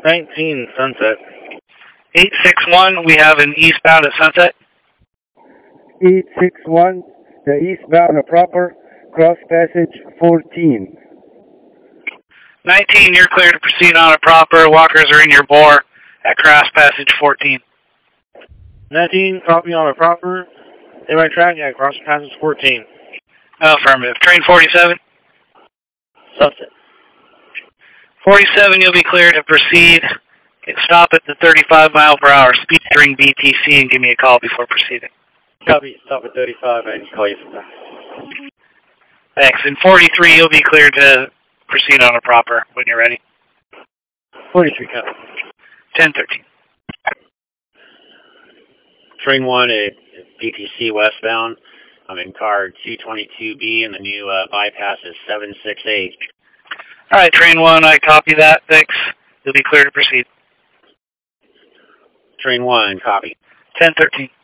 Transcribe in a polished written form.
19, Sunset. 861, we have an eastbound at Sunset. 861, the eastbound proper, cross passage 14. 19, you're clear to proceed on a proper. Walkers are in your bore at cross passage 14. 19, copy on a proper. In my track at cross passage 14. Affirmative. Train 47. Sunset. 47, you'll be clear to proceed. Stop at the 35 mile per hour speed during BTC and give me a call before proceeding. Copy, stop at 35 and call you from there. Thanks. In 43, you'll be clear to proceed on a proper when you're ready. 43, copy. 1013. Train 1 at BTC westbound. I'm in car 222B and the new bypass is 768. All right, Train 1, I copy that. Thanks. You'll be clear to proceed. Train 1, copy. 1013.